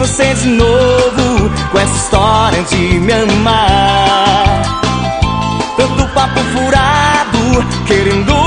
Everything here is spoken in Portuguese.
você de novo com essa história de me amar. Tanto papo furado, querendo